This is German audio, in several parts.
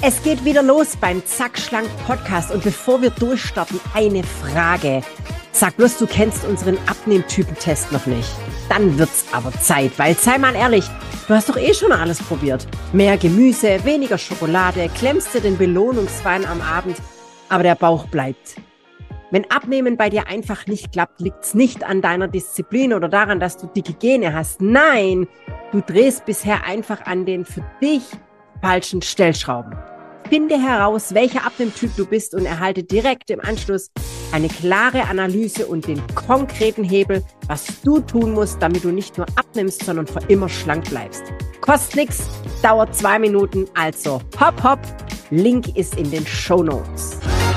Es geht wieder los beim Zack Schlank Podcast und bevor wir durchstarten, eine Frage. Sag bloß, du kennst unseren Abnehmtypentest noch nicht. Dann wird's aber Zeit, weil, sei mal ehrlich, du hast doch eh schon alles probiert. Mehr Gemüse, weniger Schokolade, klemmst dir den Belohnungswein am Abend, aber der Bauch bleibt. Wenn Abnehmen bei dir einfach nicht klappt, liegt's nicht an deiner Disziplin oder daran, dass du dicke Gene hast. Nein, du drehst bisher einfach an den für dich falschen Stellschrauben. Finde heraus, welcher Abnehmtyp du bist und erhalte direkt im Anschluss eine klare Analyse und den konkreten Hebel, was du tun musst, damit du nicht nur abnimmst, sondern für immer schlank bleibst. Kostet nichts, dauert 2 Minuten, also hopp hopp, Link ist in den Shownotes.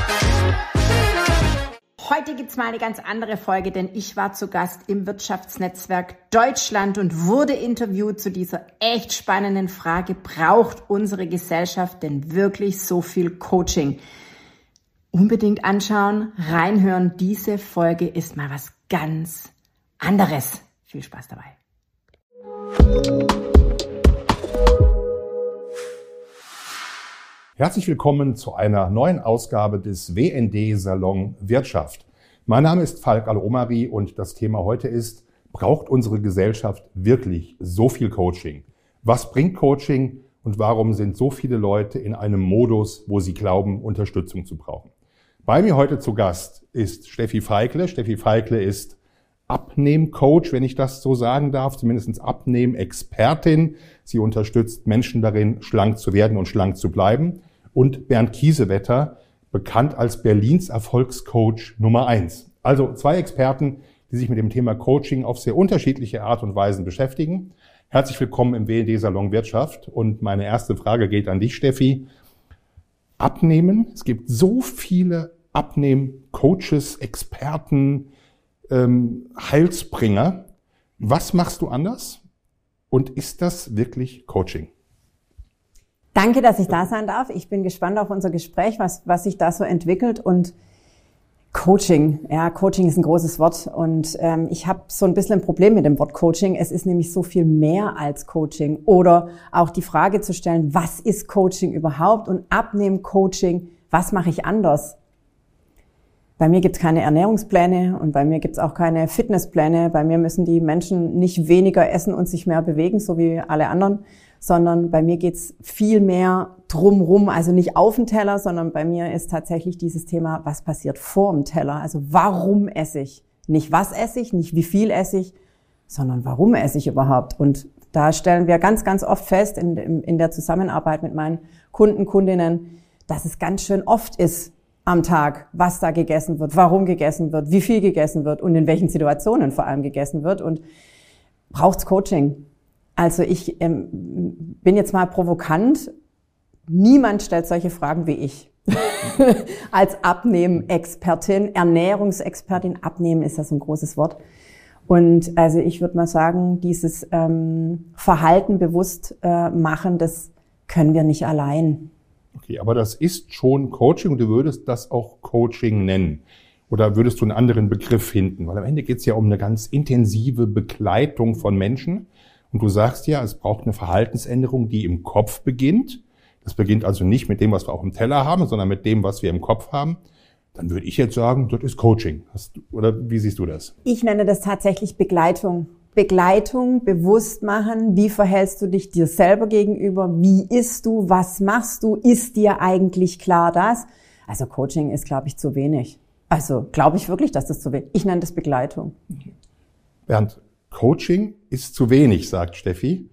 Heute gibt's mal eine ganz andere Folge, denn ich war zu Gast im Wirtschaftsnetzwerk Deutschland und wurde interviewt zu dieser echt spannenden Frage: Braucht unsere Gesellschaft denn wirklich so viel Coaching? Unbedingt anschauen, reinhören. Diese Folge ist mal was ganz anderes. Viel Spaß dabei. Herzlich willkommen zu einer neuen Ausgabe des WND Salon Wirtschaft. Mein Name ist Falk Al-Omari und das Thema heute ist: Braucht unsere Gesellschaft wirklich so viel Coaching? Was bringt Coaching und warum sind so viele Leute in einem Modus, wo sie glauben, Unterstützung zu brauchen? Bei mir heute zu Gast ist Steffi Feikle. Steffi Feikle ist Abnehmcoach, wenn ich das so sagen darf, zumindest Abnehmexpertin. Sie unterstützt Menschen darin, schlank zu werden und schlank zu bleiben. Und Bernd Kiesewetter, bekannt als Berlins Erfolgscoach Nummer 1. Also 2 Experten, die sich mit dem Thema Coaching auf sehr unterschiedliche Art und Weisen beschäftigen. Herzlich willkommen im WND Salon Wirtschaft. Und meine erste Frage geht an dich, Steffi. Abnehmen, es gibt so viele Abnehm-Coaches, Experten, Heilsbringer. Was machst du anders? Und ist das wirklich Coaching? Danke, dass ich da sein darf. Ich bin gespannt auf unser Gespräch, was sich da so entwickelt. Und Coaching, ja, Coaching ist ein großes Wort. Und ich habe so ein bisschen ein Problem mit dem Wort Coaching. Es ist nämlich so viel mehr als Coaching. Oder auch die Frage zu stellen, was ist Coaching überhaupt? Und Abnehmen-Coaching, was mache ich anders? Bei mir gibt es keine Ernährungspläne und bei mir gibt es auch keine Fitnesspläne. Bei mir müssen die Menschen nicht weniger essen und sich mehr bewegen, so wie alle anderen, sondern bei mir geht es viel mehr drumrum, also nicht auf den Teller, sondern bei mir ist tatsächlich dieses Thema, was passiert vor dem Teller? Also warum esse ich? Nicht was esse ich, nicht wie viel esse ich, sondern warum esse ich überhaupt? Und da stellen wir ganz, ganz oft fest in der Zusammenarbeit mit meinen Kunden, Kundinnen, dass es ganz schön oft ist am Tag, was da gegessen wird, warum gegessen wird, wie viel gegessen wird und in welchen Situationen vor allem gegessen wird. Und braucht's Coaching? Also ich bin jetzt mal provokant. Niemand stellt solche Fragen wie ich. Als Abnehmen-Expertin, Ernährungsexpertin. Abnehmen ist ja so ein großes Wort. Und also ich würde mal sagen, dieses Verhalten bewusst machen, das können wir nicht allein. Okay, aber das ist schon Coaching und du würdest das auch Coaching nennen. Oder würdest du einen anderen Begriff finden? Weil am Ende geht es ja um eine ganz intensive Begleitung von Menschen. Und du sagst ja, es braucht eine Verhaltensänderung, die im Kopf beginnt. Das beginnt also nicht mit dem, was wir auf dem Teller haben, sondern mit dem, was wir im Kopf haben. Dann würde ich jetzt sagen, das ist Coaching. Oder wie siehst du das? Ich nenne das tatsächlich Begleitung. Begleitung, bewusst machen, wie verhältst du dich dir selber gegenüber, wie isst du, was machst du, ist dir eigentlich klar das? Also Coaching ist, glaube ich, zu wenig. Also glaube ich wirklich, dass das zu wenig ist. Ich nenne das Begleitung. Bernd, Coaching ist zu wenig, sagt Steffi.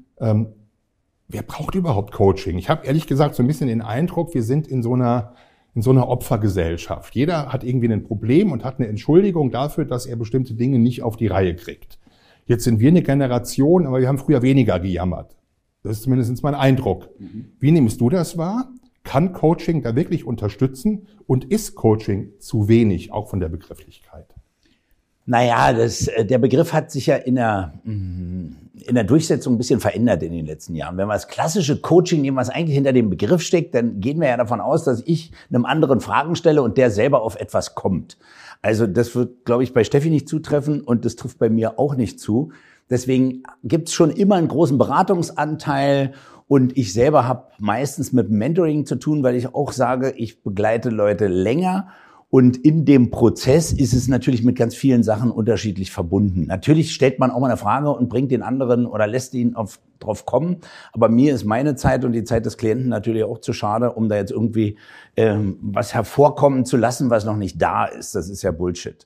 Wer braucht überhaupt Coaching? Ich habe ehrlich gesagt so ein bisschen den Eindruck, wir sind in so einer Opfergesellschaft. Jeder hat irgendwie ein Problem und hat eine Entschuldigung dafür, dass er bestimmte Dinge nicht auf die Reihe kriegt. Jetzt sind wir eine Generation, aber wir haben früher weniger gejammert. Das ist zumindest mein Eindruck. Wie nimmst du das wahr? Kann Coaching da wirklich unterstützen? Und ist Coaching zu wenig, auch von der Begrifflichkeit? Naja, der Begriff hat sich ja in der Durchsetzung ein bisschen verändert in den letzten Jahren. Wenn wir das klassische Coaching nehmen, was eigentlich hinter dem Begriff steckt, dann gehen wir ja davon aus, dass ich einem anderen Fragen stelle und der selber auf etwas kommt. Also das wird, glaube ich, bei Steffi nicht zutreffen und das trifft bei mir auch nicht zu. Deswegen gibt's schon immer einen großen Beratungsanteil. Und ich selber habe meistens mit Mentoring zu tun, weil ich auch sage, ich begleite Leute länger. Und in dem Prozess ist es natürlich mit ganz vielen Sachen unterschiedlich verbunden. Natürlich stellt man auch mal eine Frage und bringt den anderen oder lässt ihn drauf kommen. Aber mir ist meine Zeit und die Zeit des Klienten natürlich auch zu schade, um da jetzt irgendwie was hervorkommen zu lassen, was noch nicht da ist. Das ist ja Bullshit.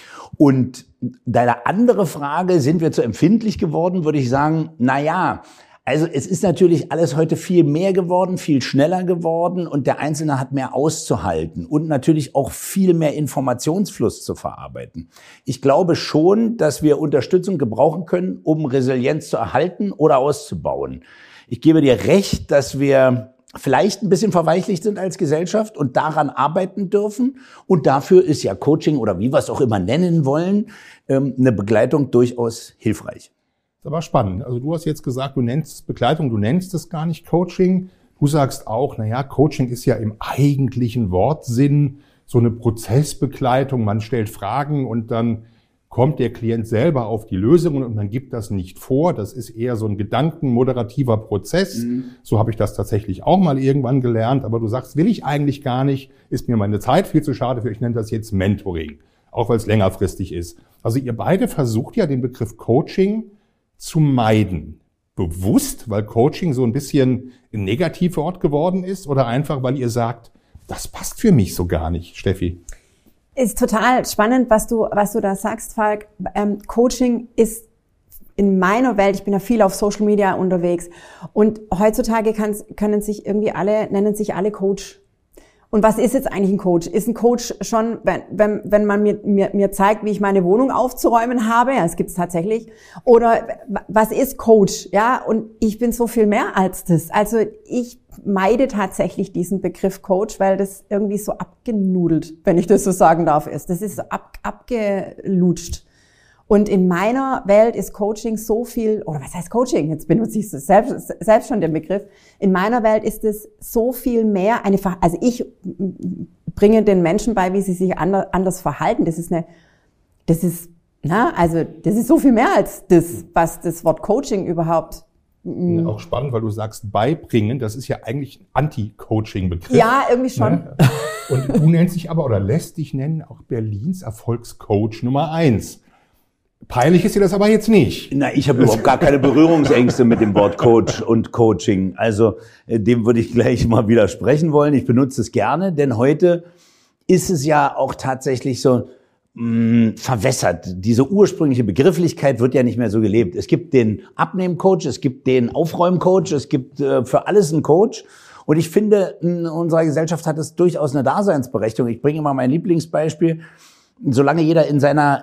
Und deine andere Frage, sind wir zu empfindlich geworden, würde ich sagen, also es ist natürlich alles heute viel mehr geworden, viel schneller geworden und der Einzelne hat mehr auszuhalten und natürlich auch viel mehr Informationsfluss zu verarbeiten. Ich glaube schon, dass wir Unterstützung gebrauchen können, um Resilienz zu erhalten oder auszubauen. Ich gebe dir recht, dass wir vielleicht ein bisschen verweichlicht sind als Gesellschaft und daran arbeiten dürfen. Und dafür ist ja Coaching oder wie wir es auch immer nennen wollen, eine Begleitung durchaus hilfreich. Das ist aber spannend. Also du hast jetzt gesagt, du nennst es Begleitung, du nennst es gar nicht Coaching. Du sagst auch, Coaching ist ja im eigentlichen Wortsinn so eine Prozessbegleitung. Man stellt Fragen und dann kommt der Klient selber auf die Lösungen und man gibt das nicht vor. Das ist eher so ein gedankenmoderativer Prozess. So habe ich das tatsächlich auch mal irgendwann gelernt. Aber du sagst, will ich eigentlich gar nicht, ist mir meine Zeit viel zu schade für. Ich nenne das jetzt Mentoring, auch weil es längerfristig ist. Also ihr beide versucht ja den Begriff Coaching zu meiden. Bewusst, weil Coaching so ein bisschen ein Negativwort geworden ist oder einfach, weil ihr sagt, das passt für mich so gar nicht, Steffi? Ist total spannend, was du da sagst, Falk. Coaching ist in meiner Welt, ich bin ja viel auf Social Media unterwegs und heutzutage nennen sich alle Coach. Und was ist jetzt eigentlich ein Coach? Ist ein Coach schon, wenn man mir zeigt, wie ich meine Wohnung aufzuräumen habe? Ja, das gibt's tatsächlich. Oder was ist Coach? Ja, und ich bin so viel mehr als das. Also ich meide tatsächlich diesen Begriff Coach, weil das irgendwie so abgenudelt, wenn ich das so sagen darf, ist. Das ist so abgelutscht. Und in meiner Welt ist Coaching so viel, oder was heißt Coaching? Jetzt benutze ich selbst schon den Begriff. In meiner Welt ist es so viel mehr also ich bringe den Menschen bei, wie sie sich anders verhalten. Das ist so viel mehr als das, was das Wort Coaching überhaupt. Ja, auch spannend, weil du sagst beibringen, das ist ja eigentlich ein Anti-Coaching-Begriff. Ja, irgendwie schon. Ne? Und du nennst dich aber oder lässt dich nennen auch Berlins Erfolgscoach Nummer 1. Peinlich ist dir das aber jetzt nicht. Na, ich habe überhaupt gar keine Berührungsängste mit dem Wort Coach und Coaching. Also dem würde ich gleich mal widersprechen wollen. Ich benutze es gerne, denn heute ist es ja auch tatsächlich so verwässert. Diese ursprüngliche Begrifflichkeit wird ja nicht mehr so gelebt. Es gibt den Abnehmen-Coach, es gibt den Aufräumen-Coach, es gibt für alles einen Coach. Und ich finde, in unserer Gesellschaft hat es durchaus eine Daseinsberechtigung. Ich bringe immer mein Lieblingsbeispiel. Solange jeder in seiner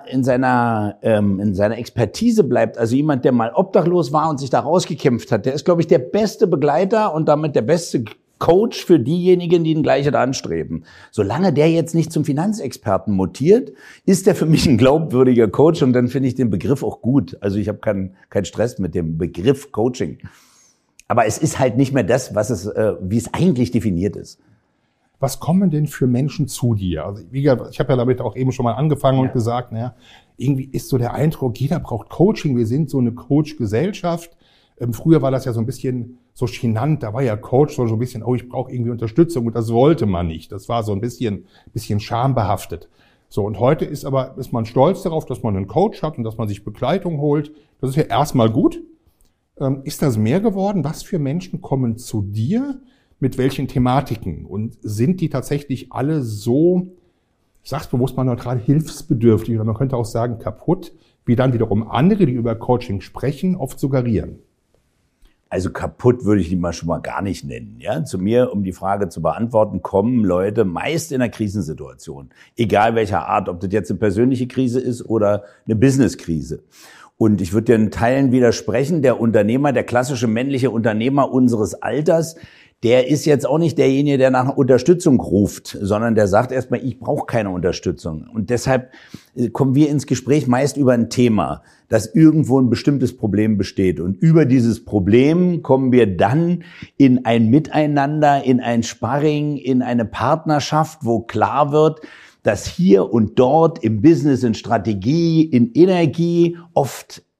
Expertise bleibt, also jemand, der mal obdachlos war und sich da rausgekämpft hat, der ist, glaube ich, der beste Begleiter und damit der beste Coach für diejenigen, die den Gleichen anstreben. Solange der jetzt nicht zum Finanzexperten mutiert, ist der für mich ein glaubwürdiger Coach und dann finde ich den Begriff auch gut. Also ich habe keinen Stress mit dem Begriff Coaching. Aber es ist halt nicht mehr das, wie es eigentlich definiert ist. Was kommen denn für Menschen zu dir? Also ich habe ja damit auch eben schon mal angefangen und gesagt, irgendwie ist so der Eindruck, jeder braucht Coaching. Wir sind so eine Coach-Gesellschaft. Früher war das ja so ein bisschen so chinant. Da war ja Coach so ein bisschen, ich brauche irgendwie Unterstützung und das wollte man nicht. Das war so ein bisschen schambehaftet. So, und heute ist man stolz darauf, dass man einen Coach hat und dass man sich Begleitung holt. Das ist ja erstmal gut. Ist das mehr geworden? Was für Menschen kommen zu dir? Mit welchen Thematiken? Und sind die tatsächlich alle so, ich sag's bewusst mal neutral, hilfsbedürftig, oder man könnte auch sagen kaputt, wie dann wiederum andere, die über Coaching sprechen, oft suggerieren? Also kaputt würde ich die mal schon mal gar nicht nennen. Ja, zu mir, um die Frage zu beantworten, kommen Leute meist in einer Krisensituation. Egal welcher Art, ob das jetzt eine persönliche Krise ist oder eine Businesskrise. Und ich würde dir in Teilen widersprechen, der klassische männliche Unternehmer unseres Alters, der ist jetzt auch nicht derjenige, der nach Unterstützung ruft, sondern der sagt erstmal, ich brauche keine Unterstützung. Und deshalb kommen wir ins Gespräch meist über ein Thema, dass irgendwo ein bestimmtes Problem besteht. Und über dieses Problem kommen wir dann in ein Miteinander, in ein Sparring, in eine Partnerschaft, wo klar wird, dass hier und dort im Business, in Strategie, in Energie oft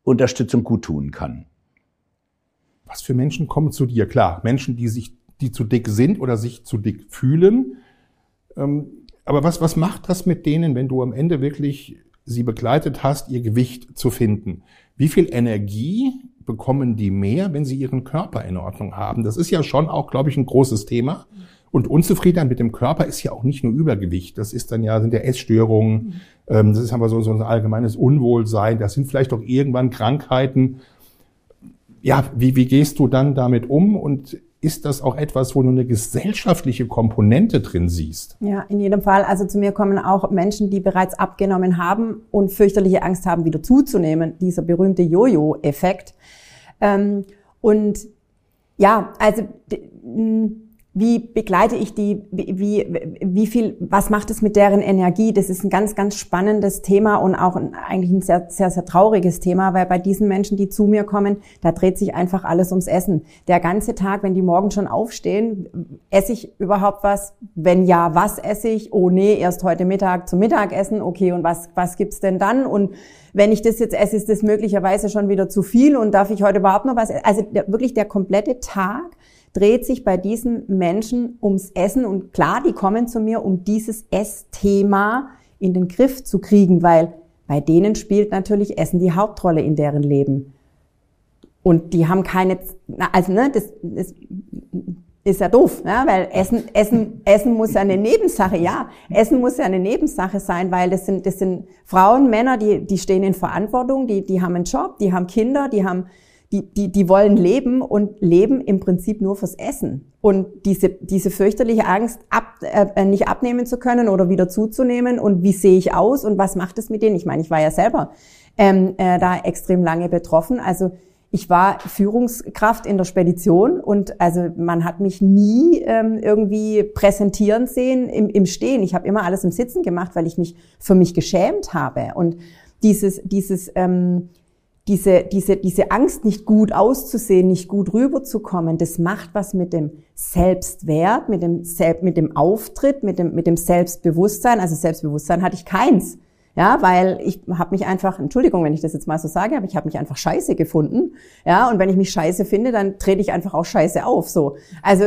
Unterstützung gut tun kann. Was für Menschen kommen zu dir? Klar, Menschen, die zu dick sind oder sich zu dick fühlen. Aber was macht das mit denen, wenn du am Ende wirklich sie begleitet hast, ihr Gewicht zu finden? Wie viel Energie bekommen die mehr, wenn sie ihren Körper in Ordnung haben? Das ist ja schon auch, glaube ich, ein großes Thema. Und Unzufriedenheit mit dem Körper ist ja auch nicht nur Übergewicht. Das ist sind ja Essstörungen. Das ist aber so ein allgemeines Unwohlsein. Das sind vielleicht auch irgendwann Krankheiten. Ja, wie gehst du dann damit um? Und ist das auch etwas, wo du eine gesellschaftliche Komponente drin siehst? Ja, in jedem Fall. Also zu mir kommen auch Menschen, die bereits abgenommen haben und fürchterliche Angst haben, wieder zuzunehmen. Dieser berühmte Jojo-Effekt. Und ja, also wie begleite ich die, wie viel, was macht es mit deren Energie? Das ist ein ganz, ganz spannendes Thema und auch eigentlich ein sehr, sehr, sehr trauriges Thema, weil bei diesen Menschen, die zu mir kommen, da dreht sich einfach alles ums Essen. Der ganze Tag, wenn die morgen schon aufstehen, esse ich überhaupt was? Wenn ja, was esse ich? Oh nee, erst heute Mittag zum Mittagessen. Okay, und was gibt's denn dann? Und wenn ich das jetzt esse, ist das möglicherweise schon wieder zu viel und darf ich heute überhaupt noch was essen? Also wirklich der komplette Tag dreht sich bei diesen Menschen ums Essen. Und klar, die kommen zu mir, um dieses Essthema in den Griff zu kriegen, weil bei denen spielt natürlich Essen die Hauptrolle in deren Leben. Und die haben keine, das ist ja doof, ja, weil Essen muss ja eine Nebensache, Essen muss ja eine Nebensache sein, weil das sind Frauen, Männer, die stehen in Verantwortung, die haben einen Job, die haben Kinder, die wollen leben und leben im Prinzip nur fürs Essen. Und diese fürchterliche Angst, nicht abnehmen zu können oder wieder zuzunehmen und wie sehe ich aus und was macht es mit denen? Ich meine, ich war ja selber da extrem lange betroffen. Also ich war Führungskraft in der Spedition und also man hat mich nie irgendwie präsentieren sehen im Stehen. Ich habe immer alles im Sitzen gemacht, weil ich mich für mich geschämt habe. Und diese Angst, nicht gut auszusehen, nicht gut rüberzukommen, das macht was mit dem Selbstwert, mit dem Auftritt, mit dem Selbstbewusstsein. Also Selbstbewusstsein hatte ich keins. Ja, weil ich habe mich einfach, Entschuldigung, wenn ich das jetzt mal so sage, aber ich habe mich einfach scheiße gefunden. Ja, und wenn ich mich scheiße finde, dann trete ich einfach auch scheiße auf. So, also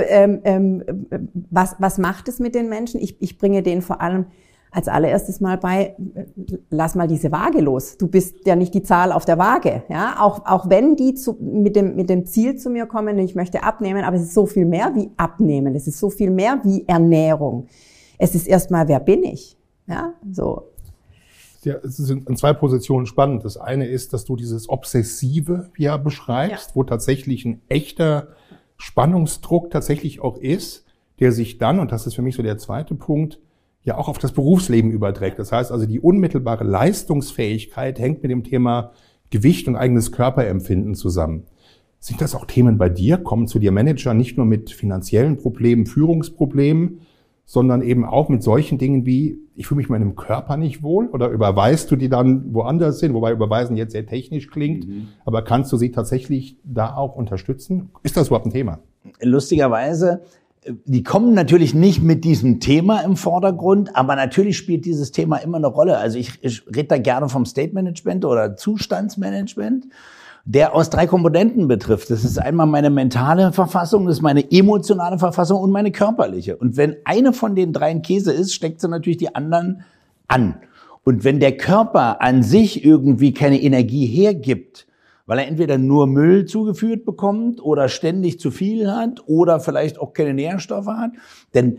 was macht es mit den Menschen? Ich bringe denen vor allem als allererstes mal bei, lass mal diese Waage los. Du bist ja nicht die Zahl auf der Waage. Ja, auch wenn die mit dem Ziel zu mir kommen, ich möchte abnehmen, aber es ist so viel mehr wie Abnehmen. Es ist so viel mehr wie Ernährung. Es ist erstmal, wer bin ich? Ja, so. Ja, es ist in zwei Positionen spannend. Das eine ist, dass du dieses Obsessive ja beschreibst, wo tatsächlich ein echter Spannungsdruck tatsächlich auch ist, der sich dann, und das ist für mich so der zweite Punkt, ja auch auf das Berufsleben überträgt. Das heißt also, die unmittelbare Leistungsfähigkeit hängt mit dem Thema Gewicht und eigenes Körperempfinden zusammen. Sind das auch Themen bei dir? Kommen zu dir Manager nicht nur mit finanziellen Problemen, Führungsproblemen, sondern eben auch mit solchen Dingen wie, ich fühle mich in meinem Körper nicht wohl, oder überweist du die dann woanders hin, wobei überweisen jetzt sehr technisch klingt, aber kannst du sie tatsächlich da auch unterstützen? Ist das überhaupt ein Thema? Lustigerweise, die kommen natürlich nicht mit diesem Thema im Vordergrund, aber natürlich spielt dieses Thema immer eine Rolle. Also ich rede da gerne vom State Management oder Zustandsmanagement, der aus 3 Komponenten betrifft. Das ist einmal meine mentale Verfassung, das ist meine emotionale Verfassung und meine körperliche. Und wenn eine von den 3 ein Käse ist, steckt sie natürlich die anderen an. Und wenn der Körper an sich irgendwie keine Energie hergibt, weil er entweder nur Müll zugeführt bekommt oder ständig zu viel hat oder vielleicht auch keine Nährstoffe hat, dann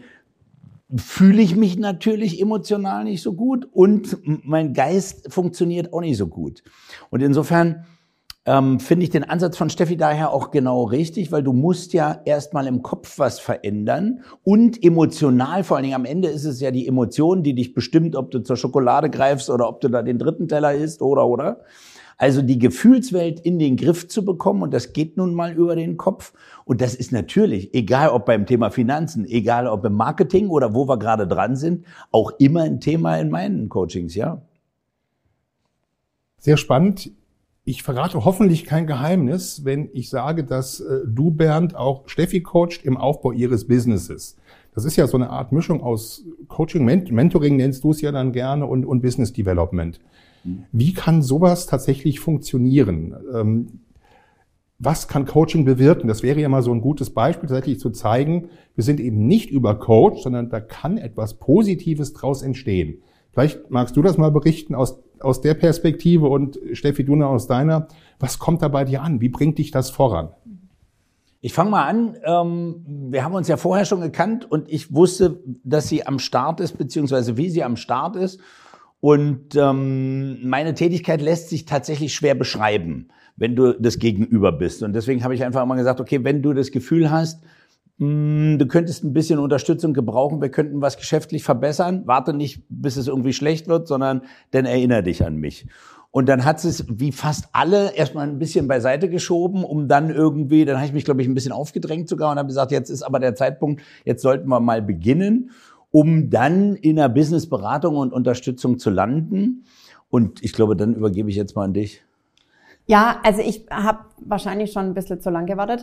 fühle ich mich natürlich emotional nicht so gut und mein Geist funktioniert auch nicht so gut. Und insofern finde ich den Ansatz von Steffi daher auch genau richtig, weil du musst ja erstmal im Kopf was verändern und emotional, vor allen Dingen am Ende ist es ja die Emotion, die dich bestimmt, ob du zur Schokolade greifst oder ob du da den 3. Teller isst oder. Also die Gefühlswelt in den Griff zu bekommen und das geht nun mal über den Kopf und das ist natürlich, egal ob beim Thema Finanzen, egal ob im Marketing oder wo wir gerade dran sind, auch immer ein Thema in meinen Coachings, ja. Sehr spannend. Ich verrate hoffentlich kein Geheimnis, wenn ich sage, dass du, Bernd, auch Steffi coacht im Aufbau ihres Businesses. Das ist ja so eine Art Mischung aus Coaching, Mentoring nennst du es ja dann gerne und Business Development. Wie kann sowas tatsächlich funktionieren? Was kann Coaching bewirken? Das wäre ja mal so ein gutes Beispiel, tatsächlich zu zeigen, wir sind eben nicht übercoacht, sondern da kann etwas Positives draus entstehen. Vielleicht magst du das mal berichten aus der Perspektive und Steffi, du aus deiner. Was kommt da bei dir an? Wie bringt dich das voran? Ich fange mal an. Wir haben uns ja vorher schon gekannt und ich wusste, dass sie am Start ist, beziehungsweise wie sie am Start ist. Und meine Tätigkeit lässt sich tatsächlich schwer beschreiben, wenn du das Gegenüber bist. Und deswegen habe ich einfach immer gesagt, okay, wenn du das Gefühl hast, du könntest ein bisschen Unterstützung gebrauchen, wir könnten was geschäftlich verbessern, warte nicht, bis es irgendwie schlecht wird, sondern dann erinnere dich an mich. Und dann hat es wie fast alle erstmal ein bisschen beiseite geschoben, um dann irgendwie, dann habe ich mich, glaube ich, ein bisschen aufgedrängt sogar und habe gesagt, jetzt ist aber der Zeitpunkt, jetzt sollten wir mal beginnen, um dann in der Businessberatung und Unterstützung zu landen. Und ich glaube, dann übergebe ich jetzt mal an dich. Ja, also ich habe wahrscheinlich schon ein bisschen zu lang gewartet.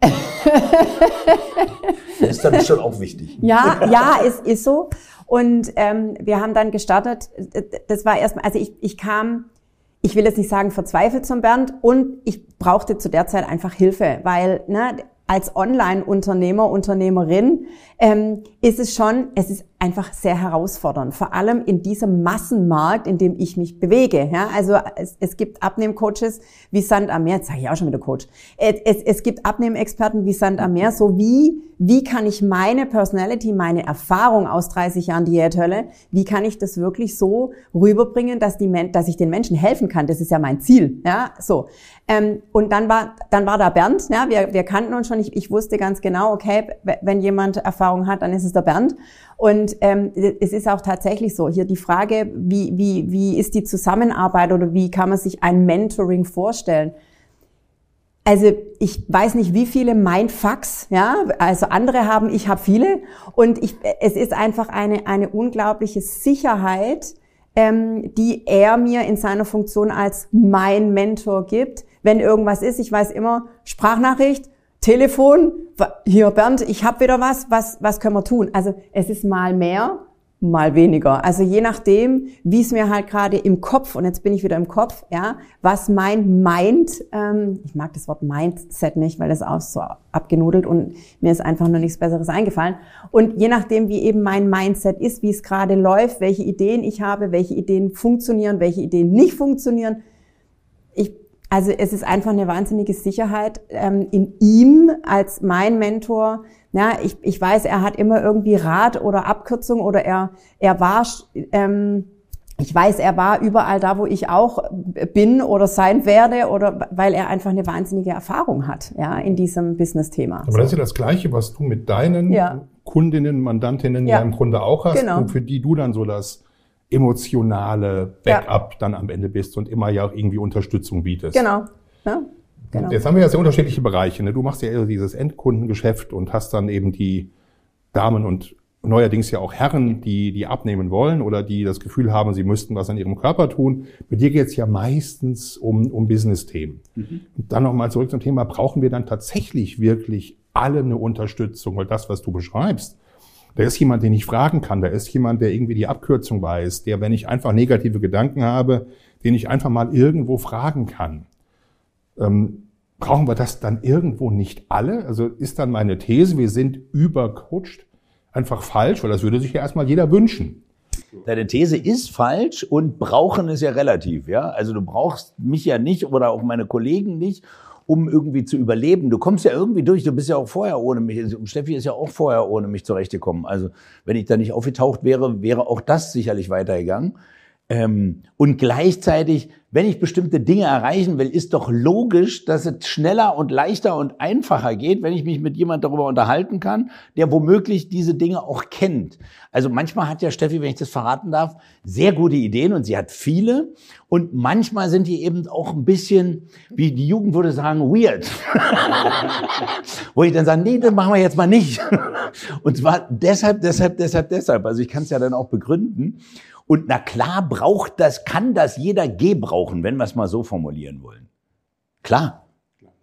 Das ist dann schon auch wichtig. Ja, es ist so. Und wir haben dann gestartet, das war erstmal, also ich kam, ich will jetzt nicht sagen verzweifelt zum Bernd und ich brauchte zu der Zeit einfach Hilfe, weil als Online-Unternehmer, Unternehmerin ist es einfach sehr herausfordernd, vor allem in diesem Massenmarkt, in dem ich mich bewege. Ja? Also es gibt Abnehmcoaches wie Sand am Meer, jetzt sage ich auch schon wieder Coach, es gibt Abnehmexperten wie Sand am Meer, so wie kann ich meine Personality, meine Erfahrung aus 30 Jahren Diäthölle, wie kann ich das wirklich so rüberbringen, dass ich den Menschen helfen kann? Das ist ja mein Ziel. Ja, so. Und dann war da Bernd. Ja, wir kannten uns schon. Ich wusste ganz genau, okay, wenn jemand Erfahrung hat, dann ist es der Bernd. Und es ist auch tatsächlich so. Hier die Frage, wie ist die Zusammenarbeit oder wie kann man sich ein Mentoring vorstellen? Also ich weiß nicht, wie viele Mindfucks, ja, also andere haben, ich habe viele und es ist einfach eine unglaubliche Sicherheit, die er mir in seiner Funktion als mein Mentor gibt. Wenn irgendwas ist, ich weiß immer, Sprachnachricht, Telefon, hier Bernd, ich habe wieder was können wir tun? Also es ist mal mehr, mal weniger. Also je nachdem, wie es mir halt gerade im Kopf, und jetzt bin ich wieder im Kopf, ja, was mein Mind, ich mag das Wort Mindset nicht, weil das auch so abgenudelt und mir ist einfach nur nichts Besseres eingefallen. Und je nachdem, wie eben mein Mindset ist, wie es gerade läuft, welche Ideen ich habe, welche Ideen funktionieren, welche Ideen nicht funktionieren, also es ist einfach eine wahnsinnige Sicherheit in ihm als mein Mentor. Ja, ich weiß, er hat immer irgendwie Rat oder Abkürzung oder er war überall da, wo ich auch bin oder sein werde oder weil er einfach eine wahnsinnige Erfahrung hat, ja, in diesem Business-Thema. Aber das ist ja das Gleiche, was du mit deinen Kundinnen, Mandantinnen ja im Grunde auch hast, genau. Und für die du dann so das emotionale Backup dann am Ende bist und immer ja auch irgendwie Unterstützung bietest. Genau. Ja, genau. Jetzt haben wir ja sehr unterschiedliche Bereiche. Ne? Du machst ja eher dieses Endkundengeschäft und hast dann eben die Damen und neuerdings ja auch Herren, die abnehmen wollen oder die das Gefühl haben, sie müssten was an ihrem Körper tun. Bei dir geht es ja meistens um Business-Themen. Mhm. Und dann nochmal zurück zum Thema, brauchen wir dann tatsächlich wirklich alle eine Unterstützung? Weil das, was du beschreibst, da ist jemand, den ich fragen kann. Da ist jemand, der irgendwie die Abkürzung weiß, der, wenn ich einfach negative Gedanken habe, den ich einfach mal irgendwo fragen kann. Brauchen wir das dann irgendwo nicht alle? Also ist dann meine These, wir sind übercoacht, einfach falsch, weil das würde sich ja erstmal jeder wünschen. Deine These ist falsch und brauchen ist ja relativ. Ja, also du brauchst mich ja nicht oder auch meine Kollegen nicht, um irgendwie zu überleben. Du kommst ja irgendwie durch, du bist ja auch vorher ohne mich. Steffi ist ja auch vorher ohne mich zurechtgekommen. Also wenn ich da nicht aufgetaucht wäre, wäre auch das sicherlich weitergegangen. Und gleichzeitig, wenn ich bestimmte Dinge erreichen will, ist doch logisch, dass es schneller und leichter und einfacher geht, wenn ich mich mit jemandem darüber unterhalten kann, der womöglich diese Dinge auch kennt. Also manchmal hat ja Steffi, wenn ich das verraten darf, sehr gute Ideen und sie hat viele. Und manchmal sind die eben auch ein bisschen, wie die Jugend würde sagen, weird. Wo ich dann sage, nee, das machen wir jetzt mal nicht. Und zwar deshalb. Also ich kann es ja dann auch begründen. Und na klar kann das jeder gebrauchen, wenn wir es mal so formulieren wollen. Klar.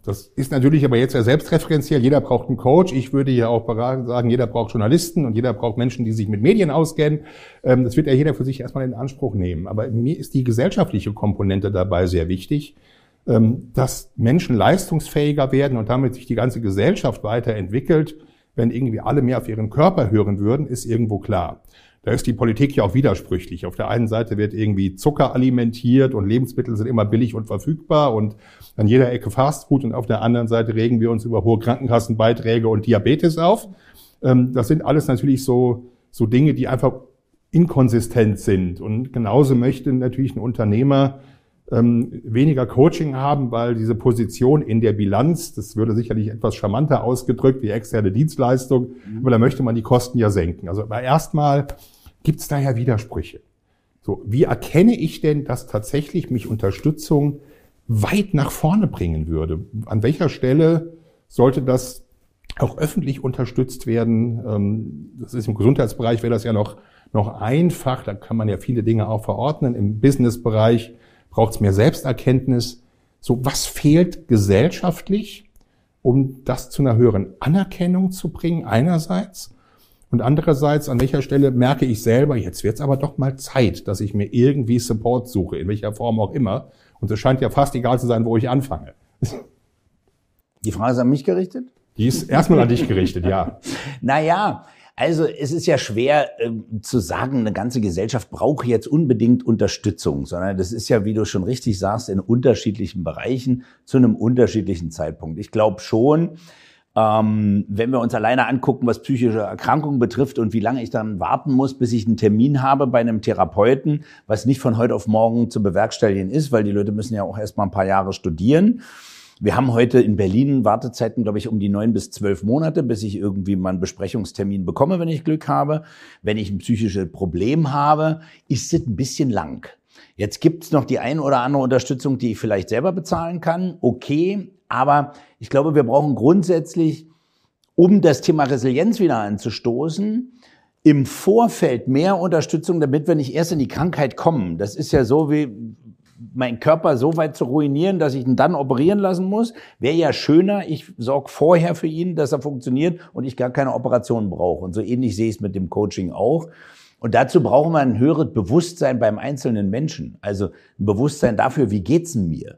Das ist natürlich aber jetzt ja selbstreferenziell. Jeder braucht einen Coach. Ich würde ja auch sagen, jeder braucht Journalisten und jeder braucht Menschen, die sich mit Medien auskennen. Das wird ja jeder für sich erstmal in Anspruch nehmen. Aber mir ist die gesellschaftliche Komponente dabei sehr wichtig, dass Menschen leistungsfähiger werden und damit sich die ganze Gesellschaft weiterentwickelt. Wenn irgendwie alle mehr auf ihren Körper hören würden, ist irgendwo klar. Da ist die Politik ja auch widersprüchlich. Auf der einen Seite wird irgendwie Zucker alimentiert und Lebensmittel sind immer billig und verfügbar und an jeder Ecke Fastfood, und auf der anderen Seite regen wir uns über hohe Krankenkassenbeiträge und Diabetes auf. Das sind alles natürlich so Dinge, die einfach inkonsistent sind. Und genauso möchte natürlich ein Unternehmer weniger Coaching haben, weil diese Position in der Bilanz, das würde sicherlich etwas charmanter ausgedrückt, wie externe Dienstleistung, aber da möchte man die Kosten ja senken. Also aber erstmal gibt es da ja Widersprüche. So, wie erkenne ich denn, dass tatsächlich mich Unterstützung weit nach vorne bringen würde? An welcher Stelle sollte das auch öffentlich unterstützt werden? Das ist im Gesundheitsbereich, wäre das ja noch einfach, da kann man ja viele Dinge auch verordnen. Im Businessbereich braucht es mehr Selbsterkenntnis. So, was fehlt gesellschaftlich, um das zu einer höheren Anerkennung zu bringen, einerseits? Und andererseits, an welcher Stelle merke ich selber, jetzt wird es aber doch mal Zeit, dass ich mir irgendwie Support suche, in welcher Form auch immer. Und es scheint ja fast egal zu sein, wo ich anfange. Die Frage ist an mich gerichtet? Die ist erstmal an dich gerichtet, ja. Naja, also es ist ja schwer zu sagen, eine ganze Gesellschaft braucht jetzt unbedingt Unterstützung, sondern das ist ja, wie du schon richtig sagst, in unterschiedlichen Bereichen zu einem unterschiedlichen Zeitpunkt. Ich glaube schon, wenn wir uns alleine angucken, was psychische Erkrankungen betrifft und wie lange ich dann warten muss, bis ich einen Termin habe bei einem Therapeuten, was nicht von heute auf morgen zu bewerkstelligen ist, weil die Leute müssen ja auch erst mal ein paar Jahre studieren. Wir haben heute in Berlin Wartezeiten, glaube ich, um die 9 bis 12 Monate, bis ich irgendwie mal einen Besprechungstermin bekomme, wenn ich Glück habe. Wenn ich ein psychisches Problem habe, ist es ein bisschen lang. Jetzt gibt's noch die ein oder andere Unterstützung, die ich vielleicht selber bezahlen kann. Okay, aber ich glaube, wir brauchen grundsätzlich, um das Thema Resilienz wieder anzustoßen, im Vorfeld mehr Unterstützung, damit wir nicht erst in die Krankheit kommen. Das ist ja so wie meinen Körper so weit zu ruinieren, dass ich ihn dann operieren lassen muss. Wäre ja schöner, ich sorge vorher für ihn, dass er funktioniert und ich gar keine Operation brauche. Und so ähnlich sehe ich es mit dem Coaching auch. Und dazu brauchen wir ein höheres Bewusstsein beim einzelnen Menschen. Also ein Bewusstsein dafür, wie geht's denn mir?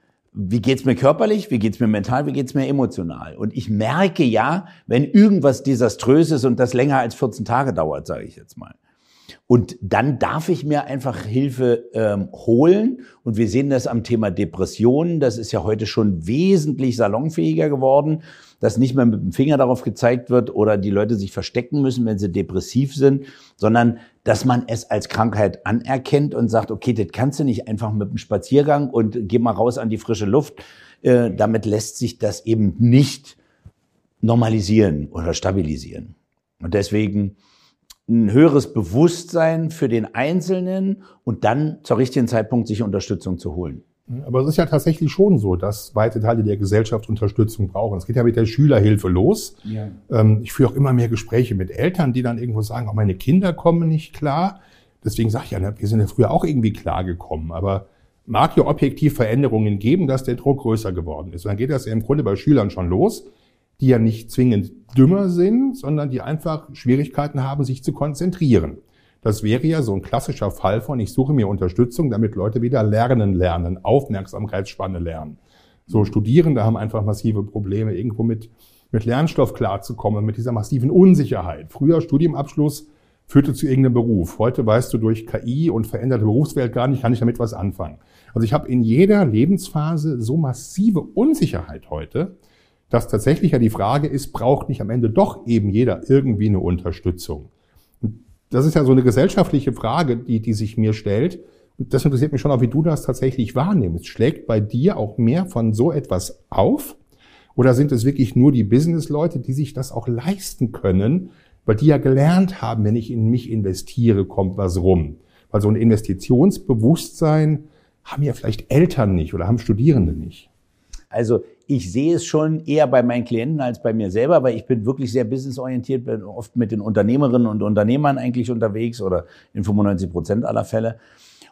Wie geht's mir körperlich? Wie geht's mir mental? Wie geht's mir emotional? Und ich merke ja, wenn irgendwas desaströs ist und das länger als 14 Tage dauert, sage ich jetzt mal. Und dann darf ich mir einfach Hilfe holen. Und wir sehen das am Thema Depressionen. Das ist ja heute schon wesentlich salonfähiger geworden, dass nicht mehr mit dem Finger darauf gezeigt wird oder die Leute sich verstecken müssen, wenn sie depressiv sind, sondern dass man es als Krankheit anerkennt und sagt, okay, das kannst du nicht einfach mit dem Spaziergang und geh mal raus an die frische Luft. Damit lässt sich das eben nicht normalisieren oder stabilisieren. Und deswegen ein höheres Bewusstsein für den Einzelnen und dann zur richtigen Zeitpunkt sich Unterstützung zu holen. Aber es ist ja tatsächlich schon so, dass weite Teile der Gesellschaft Unterstützung brauchen. Es geht ja mit der Schülerhilfe los. Ja. Ich führe auch immer mehr Gespräche mit Eltern, die dann irgendwo sagen, auch meine Kinder kommen nicht klar. Deswegen sage ich ja, wir sind ja früher auch irgendwie klar gekommen. Aber mag ja objektiv Veränderungen geben, dass der Druck größer geworden ist. Und dann geht das ja im Grunde bei Schülern schon los, die ja nicht zwingend dümmer sind, sondern die einfach Schwierigkeiten haben, sich zu konzentrieren. Das wäre ja so ein klassischer Fall von, ich suche mir Unterstützung, damit Leute wieder lernen, Aufmerksamkeitsspanne lernen. So Studierende haben einfach massive Probleme, irgendwo mit Lernstoff klarzukommen, mit dieser massiven Unsicherheit. Früher Studienabschluss führte zu irgendeinem Beruf. Heute weißt du durch KI und veränderte Berufswelt gar nicht, kann ich damit was anfangen. Also ich habe in jeder Lebensphase so massive Unsicherheit heute, dass tatsächlich ja die Frage ist, braucht nicht am Ende doch eben jeder irgendwie eine Unterstützung? Und das ist ja so eine gesellschaftliche Frage, die sich mir stellt. Und das interessiert mich schon auch, wie du das tatsächlich wahrnimmst. Schlägt bei dir auch mehr von so etwas auf? Oder sind es wirklich nur die Businessleute, die sich das auch leisten können, weil die ja gelernt haben, wenn ich in mich investiere, kommt was rum? Weil so ein Investitionsbewusstsein haben ja vielleicht Eltern nicht oder haben Studierende nicht. Also ich sehe es schon eher bei meinen Klienten als bei mir selber, weil ich bin wirklich sehr businessorientiert, bin oft mit den Unternehmerinnen und Unternehmern eigentlich unterwegs oder in 95% aller Fälle.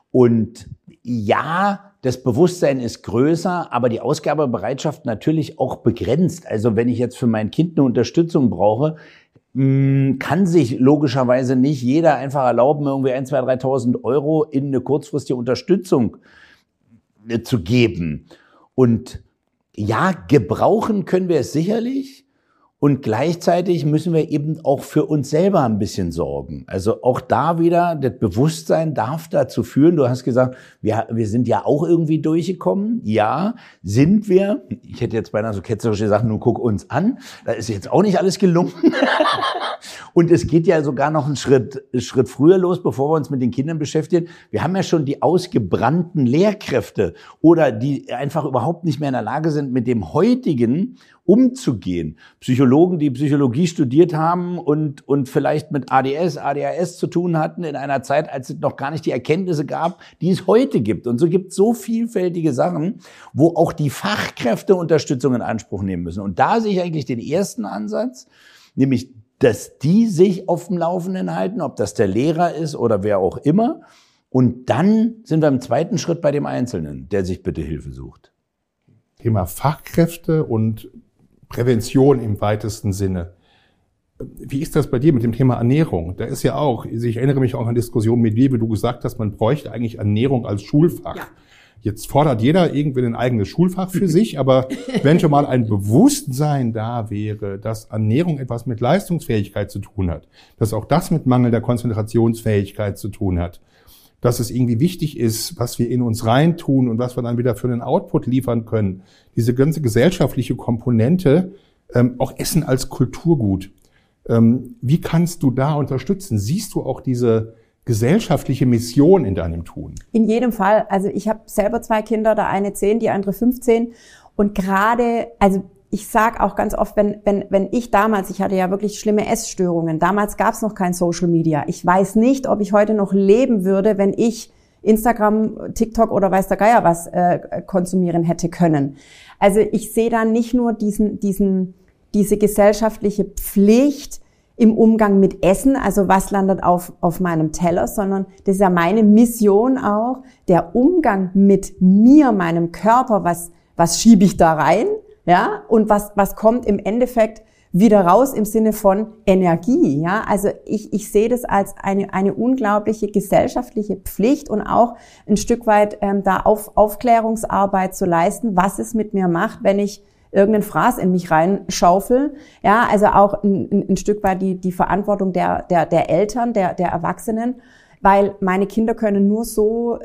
Und ja, das Bewusstsein ist größer, aber die Ausgabebereitschaft natürlich auch begrenzt. Also wenn ich jetzt für mein Kind eine Unterstützung brauche, kann sich logischerweise nicht jeder einfach erlauben, irgendwie 1.000, 2.000, 3.000 Euro in eine kurzfristige Unterstützung zu geben. Und ja, gebrauchen können wir es sicherlich. Und gleichzeitig müssen wir eben auch für uns selber ein bisschen sorgen. Also auch da wieder, das Bewusstsein darf dazu führen. Du hast gesagt, wir sind ja auch irgendwie durchgekommen. Ja, sind wir. Ich hätte jetzt beinahe so ketzerische Sachen, nun guck uns an. Da ist jetzt auch nicht alles gelungen. Und es geht ja sogar noch einen Schritt früher los, bevor wir uns mit den Kindern beschäftigen. Wir haben ja schon die ausgebrannten Lehrkräfte oder die einfach überhaupt nicht mehr in der Lage sind, mit dem heutigen umzugehen. Psychologen, die Psychologie studiert haben und vielleicht mit ADHS zu tun hatten in einer Zeit, als es noch gar nicht die Erkenntnisse gab, die es heute gibt. Und so gibt es so vielfältige Sachen, wo auch die Fachkräfte Unterstützung in Anspruch nehmen müssen. Und da sehe ich eigentlich den ersten Ansatz, nämlich, dass die sich auf dem Laufenden halten, ob das der Lehrer ist oder wer auch immer. Und dann sind wir im zweiten Schritt bei dem Einzelnen, der sich bitte Hilfe sucht. Thema Fachkräfte und Prävention im weitesten Sinne. Wie ist das bei dir mit dem Thema Ernährung? Da ist ja auch, ich erinnere mich auch an Diskussionen mit dir, wie du gesagt hast, man bräuchte eigentlich Ernährung als Schulfach. Ja. Jetzt fordert jeder irgendwie ein eigenes Schulfach für sich, aber wenn schon mal ein Bewusstsein da wäre, dass Ernährung etwas mit Leistungsfähigkeit zu tun hat, dass auch das mit mangelnder Konzentrationsfähigkeit zu tun hat, dass es irgendwie wichtig ist, was wir in uns reintun und was wir dann wieder für einen Output liefern können. Diese ganze gesellschaftliche Komponente, auch Essen als Kulturgut. Wie kannst du da unterstützen? Siehst du auch diese gesellschaftliche Mission in deinem Tun? In jedem Fall. Also ich habe selber 2 Kinder, der eine 10, die andere 15. Und gerade, also ich sage auch ganz oft, wenn ich damals, ich hatte ja wirklich schlimme Essstörungen, damals gab es noch kein Social Media. Ich weiß nicht, ob ich heute noch leben würde, wenn ich Instagram, TikTok oder weiß der Geier was konsumieren hätte können. Also ich sehe da nicht nur diese gesellschaftliche Pflicht im Umgang mit Essen, also was landet auf meinem Teller, sondern das ist ja meine Mission auch, der Umgang mit mir, meinem Körper, was schiebe ich da rein? Ja, und was kommt im Endeffekt wieder raus im Sinne von Energie, ja? Also ich sehe das als eine unglaubliche gesellschaftliche Pflicht und auch ein Stück weit da Aufklärungsarbeit zu leisten, was es mit mir macht, wenn ich irgendeinen Fraß in mich reinschaufel. Ja, also auch ein Stück weit die Verantwortung der Eltern, der Erwachsenen. Weil meine Kinder können nur so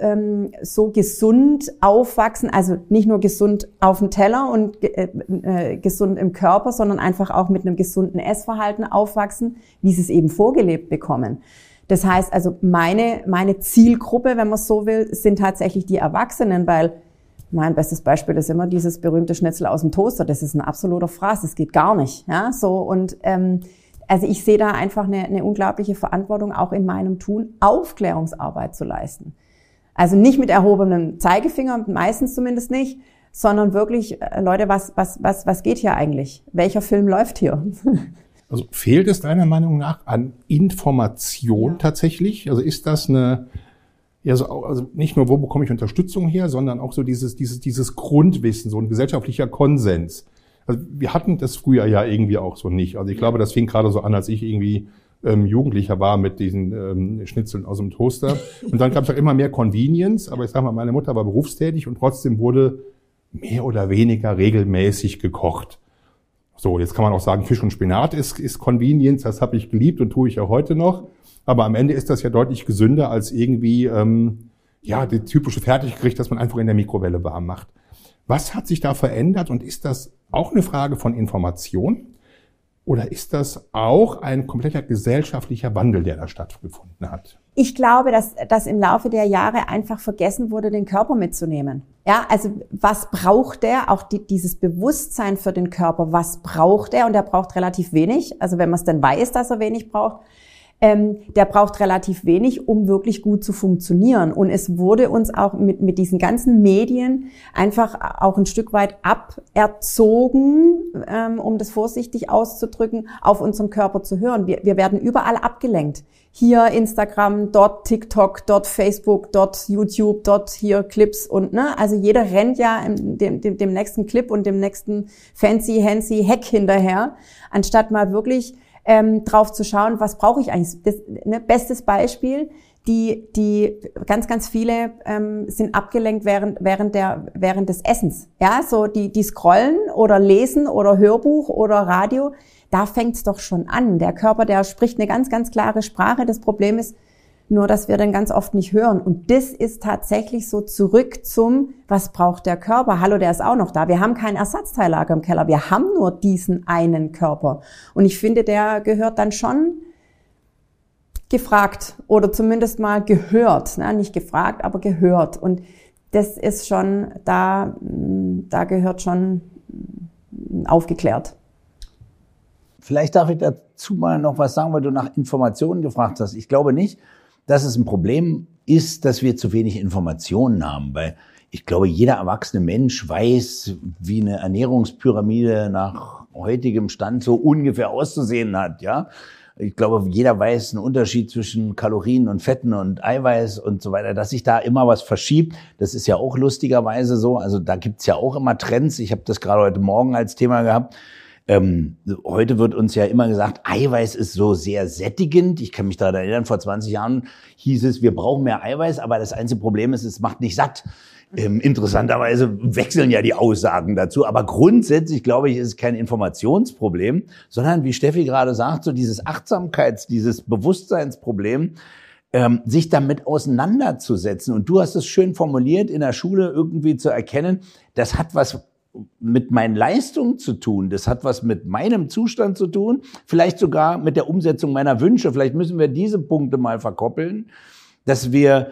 gesund aufwachsen, also nicht nur gesund auf dem Teller und gesund im Körper, sondern einfach auch mit einem gesunden Essverhalten aufwachsen, wie sie es eben vorgelebt bekommen. Das heißt also, meine Zielgruppe, wenn man so will, sind tatsächlich die Erwachsenen, weil mein bestes Beispiel ist immer dieses berühmte Schnitzel aus dem Toaster. Das ist ein absoluter Fraß, das geht gar nicht. Ja, so und also ich sehe da einfach eine unglaubliche Verantwortung auch in meinem Tun, Aufklärungsarbeit zu leisten. Also nicht mit erhobenem Zeigefinger, meistens zumindest nicht, sondern wirklich, Leute, was geht hier eigentlich? Welcher Film läuft hier? Also fehlt es deiner Meinung nach an Information tatsächlich? Also ist das also nicht nur, wo bekomme ich Unterstützung her, sondern auch so dieses Grundwissen, so ein gesellschaftlicher Konsens. Also wir hatten das früher ja irgendwie auch so nicht. Also ich glaube, das fing gerade so an, als ich irgendwie Jugendlicher war mit diesen Schnitzeln aus dem Toaster. Und dann gab es auch immer mehr Convenience. Aber ich sage mal, meine Mutter war berufstätig und trotzdem wurde mehr oder weniger regelmäßig gekocht. So, jetzt kann man auch sagen, Fisch und Spinat ist Convenience. Das habe ich geliebt und tue ich auch heute noch. Aber am Ende ist das ja deutlich gesünder als irgendwie die typische Fertiggericht, das man einfach in der Mikrowelle warm macht. Was hat sich da verändert und ist das auch eine Frage von Information oder ist das auch ein kompletter gesellschaftlicher Wandel, der da stattgefunden hat? Ich glaube, dass im Laufe der Jahre einfach vergessen wurde, den Körper mitzunehmen. Ja, also was braucht der? Auch dieses Bewusstsein für den Körper, was braucht er? Und er braucht relativ wenig. Also wenn man es denn weiß, dass er wenig braucht. der braucht relativ wenig, um wirklich gut zu funktionieren. Und es wurde uns auch mit diesen ganzen Medien einfach auch ein Stück weit aberzogen, um das vorsichtig auszudrücken, auf unseren Körper zu hören. Wir werden überall abgelenkt. Hier Instagram, dort TikTok, dort Facebook, dort YouTube, dort hier Clips und also jeder rennt ja dem nächsten Clip und dem nächsten fancy Hack hinterher, anstatt mal wirklich drauf zu schauen, was brauche ich eigentlich. Bestes Beispiel, die ganz viele sind abgelenkt während des Essens. Ja, so die scrollen oder lesen oder Hörbuch oder Radio. Da fängt's doch schon an. Der Körper, der spricht eine ganz, ganz klare Sprache. Das Problem ist nur, dass wir dann ganz oft nicht hören. Und das ist tatsächlich so zurück zum, was braucht der Körper? Hallo, der ist auch noch da. Wir haben kein Ersatzteillager im Keller. Wir haben nur diesen einen Körper. Und ich finde, der gehört dann schon gefragt oder zumindest mal gehört. Nicht gefragt, aber gehört. Und das ist schon, da gehört schon aufgeklärt. Vielleicht darf ich dazu mal noch was sagen, weil du nach Informationen gefragt hast. Ich glaube nicht, dass es ein Problem ist, dass wir zu wenig Informationen haben, weil ich glaube, jeder erwachsene Mensch weiß, wie eine Ernährungspyramide nach heutigem Stand so ungefähr auszusehen hat, ja. Ich glaube, jeder weiß einen Unterschied zwischen Kalorien und Fetten und Eiweiß und so weiter, dass sich da immer was verschiebt. Das ist ja auch lustigerweise so. Also da gibt's ja auch immer Trends. Ich habe das gerade heute Morgen als Thema gehabt. Heute wird uns ja immer gesagt, Eiweiß ist so sehr sättigend. Ich kann mich daran erinnern, vor 20 Jahren hieß es, wir brauchen mehr Eiweiß, aber das einzige Problem ist, es macht nicht satt. Interessanterweise wechseln ja die Aussagen dazu, aber grundsätzlich, glaube ich, ist es kein Informationsproblem, sondern wie Steffi gerade sagt, so dieses dieses Bewusstseinsproblem, sich damit auseinanderzusetzen. Und du hast es schön formuliert, in der Schule irgendwie zu erkennen, das hat was mit meinen Leistungen zu tun, das hat was mit meinem Zustand zu tun, vielleicht sogar mit der Umsetzung meiner Wünsche. Vielleicht müssen wir diese Punkte mal verkoppeln, dass wir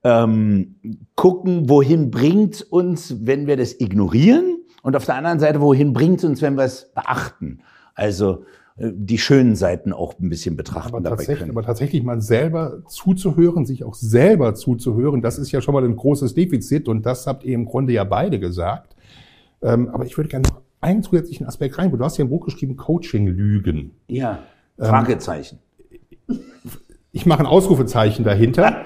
gucken, wohin bringt uns, wenn wir das ignorieren, und auf der anderen Seite, wohin bringt es uns, wenn wir es beachten. Also die schönen Seiten auch ein bisschen betrachten. Aber tatsächlich mal selber zuzuhören, sich auch selber zuzuhören, das ist ja schon mal ein großes Defizit, und das habt ihr im Grunde ja beide gesagt. Aber ich würde gerne noch einen zusätzlichen Aspekt reinbringen. Du hast ja ein Buch geschrieben, Coaching-Lügen. Ja, Fragezeichen. Ich mache ein Ausrufezeichen dahinter.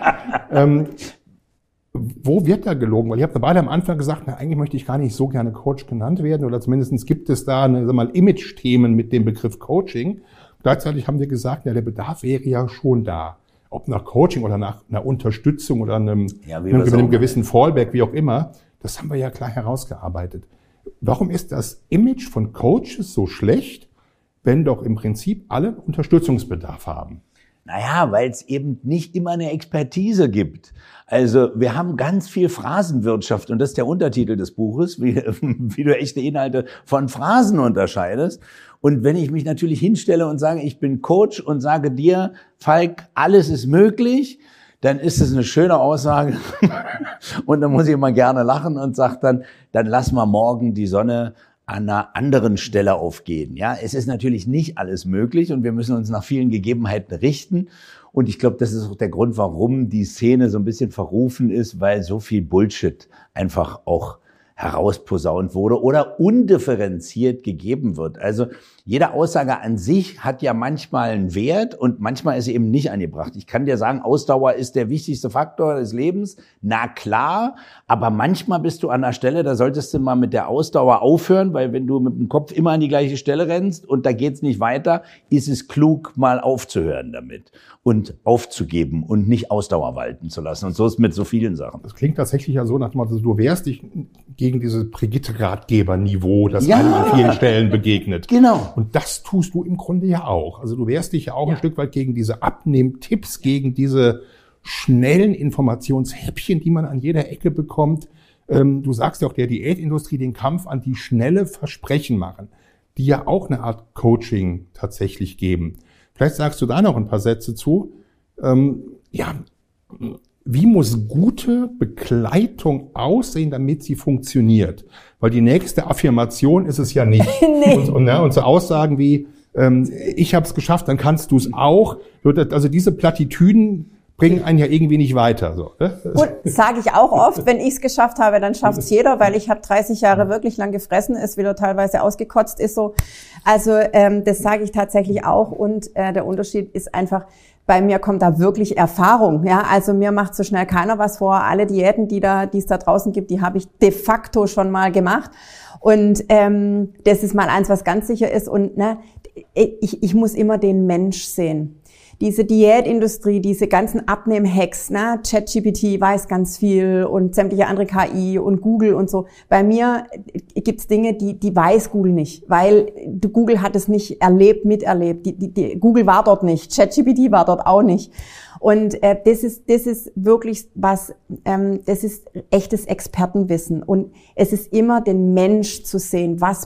Wo wird da gelogen? Weil ihr habt ja beide am Anfang gesagt, eigentlich möchte ich gar nicht so gerne Coach genannt werden, oder zumindest gibt es da Image-Themen mit dem Begriff Coaching. Gleichzeitig haben wir gesagt, der Bedarf wäre ja schon da. Ob nach Coaching oder nach einer Unterstützung oder einem gewissen Fallback, wie auch immer. Das haben wir ja klar herausgearbeitet. Warum ist das Image von Coaches so schlecht, wenn doch im Prinzip alle Unterstützungsbedarf haben? Naja, weil es eben nicht immer eine Expertise gibt. Also wir haben ganz viel Phrasenwirtschaft, und das ist der Untertitel des Buches, wie du echte Inhalte von Phrasen unterscheidest. Und wenn ich mich natürlich hinstelle und sage, ich bin Coach und sage dir, Falk, alles ist möglich, dann ist es eine schöne Aussage. Und dann muss ich immer gerne lachen und sage dann lass mal morgen die Sonne an einer anderen Stelle aufgehen. Ja, es ist natürlich nicht alles möglich, und wir müssen uns nach vielen Gegebenheiten richten. Und ich glaube, das ist auch der Grund, warum die Szene so ein bisschen verrufen ist, weil so viel Bullshit einfach auch herausposaunt wurde oder undifferenziert gegeben wird. Also jede Aussage an sich hat ja manchmal einen Wert und manchmal ist sie eben nicht angebracht. Ich kann dir sagen, Ausdauer ist der wichtigste Faktor des Lebens. Na klar, aber manchmal bist du an einer Stelle, da solltest du mal mit der Ausdauer aufhören, weil wenn du mit dem Kopf immer an die gleiche Stelle rennst und da geht's nicht weiter, ist es klug, mal aufzuhören damit und aufzugeben und nicht Ausdauer walten zu lassen. Und so ist mit so vielen Sachen. Das klingt tatsächlich ja so, nach dem Motto, du wehrst dich gegen dieses Brigitte-Ratgeber-Niveau, das einem an vielen Stellen begegnet. Genau. Und das tust du im Grunde ja auch. Also du wehrst dich ja auch ein Stück weit gegen diese Abnehmtipps, gegen diese schnellen Informationshäppchen, die man an jeder Ecke bekommt. Du sagst ja auch der Diätindustrie den Kampf an die schnelle Versprechen machen, die ja auch eine Art Coaching tatsächlich geben. Vielleicht sagst du da noch ein paar Sätze zu. Wie muss gute Begleitung aussehen, damit sie funktioniert? Weil die nächste Affirmation ist es ja nicht. Nee. Und so Aussagen wie, ich habe es geschafft, dann kannst du es auch. Also diese Plattitüden bringen einen ja irgendwie nicht weiter. So, ne? Gut, sage ich auch oft, wenn ich es geschafft habe, dann schafft es jeder, weil ich habe 30 Jahre wirklich lang gefressen, ist wieder teilweise ausgekotzt, ist so. Also das sage ich tatsächlich auch und der Unterschied ist einfach, bei mir kommt da wirklich Erfahrung. Ja, also mir macht so schnell keiner was vor. Alle Diäten, die es da draußen gibt, die habe ich de facto schon mal gemacht. Und das ist mal eins, was ganz sicher ist. Und ne, ich muss immer den Mensch sehen. Diese Diätindustrie, diese ganzen Abnehm-Hacks, ne, ChatGPT weiß ganz viel und sämtliche andere KI und Google und so. Bei mir gibt's Dinge, die weiß Google nicht, weil Google hat es nicht miterlebt. Google war dort nicht, ChatGPT war dort auch nicht. Und das ist wirklich was, das ist echtes Expertenwissen. Und es ist immer den Mensch zu sehen, was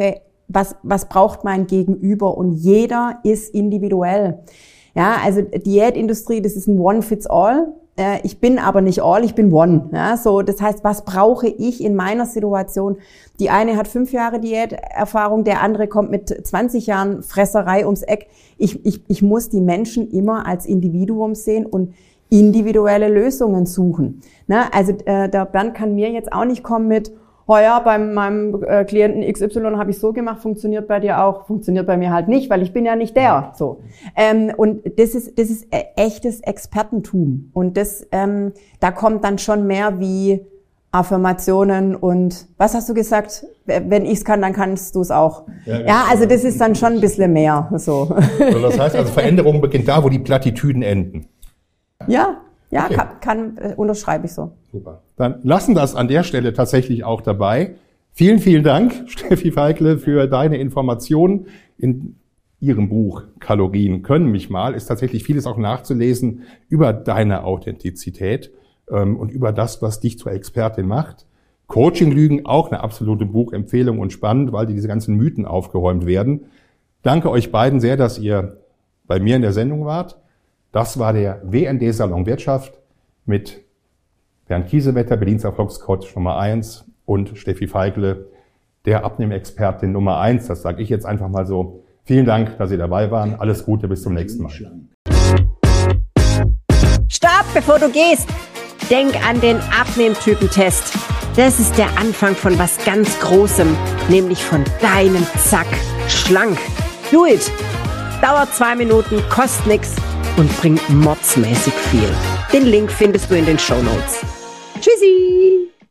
braucht mein Gegenüber. Und jeder ist individuell. Ja, also Diätindustrie, das ist ein One-Fits-All. Ich bin aber nicht all, ich bin one. Ja, so, das heißt, was brauche ich in meiner Situation? Die eine hat 5 Jahre Diäterfahrung, der andere kommt mit 20 Jahren Fresserei ums Eck. Ich muss die Menschen immer als Individuum sehen und individuelle Lösungen suchen. Ne? Also der Bernd kann mir jetzt auch nicht kommen mit, oh ja, bei meinem Klienten XY habe ich so gemacht, funktioniert bei dir auch, funktioniert bei mir halt nicht, weil ich bin ja nicht der. So. Und das ist echtes Expertentum. Und da kommt dann schon mehr wie Affirmationen und was hast du gesagt? Wenn ich es kann, dann kannst du es auch. Ja, also das ist dann schon ein bisschen mehr. So. Also das heißt also, Veränderung beginnt da, wo die Plattitüden enden. Ja. Ja, okay. Unterschreibe ich so. Super. Dann lassen das an der Stelle tatsächlich auch dabei. Vielen, vielen Dank, Steffi Feigl, für deine Informationen. In Ihrem Buch Kalorien können mich mal ist tatsächlich vieles auch nachzulesen über deine Authentizität und über das, was dich zur Expertin macht. Coaching-Lügen, auch eine absolute Buchempfehlung und spannend, weil diese ganzen Mythen aufgeräumt werden. Danke euch beiden sehr, dass ihr bei mir in der Sendung wart. Das war der WND Salon Wirtschaft mit Bernd Kiesewetter, Berlins Erfolgscoach Nummer 1 und Steffi Feigl, der Abnehmexpertin Nummer 1. Das sage ich jetzt einfach mal so. Vielen Dank, dass Sie dabei waren. Alles Gute, bis zum nächsten Mal. Stopp, bevor du gehst. Denk an den Abnehmtypentest. Das ist der Anfang von was ganz Großem, nämlich von deinem Zack schlank. Do it. Dauert 2 Minuten, kostet nix und bringt mordsmäßig viel. Den Link findest du in den Shownotes. Tschüssi!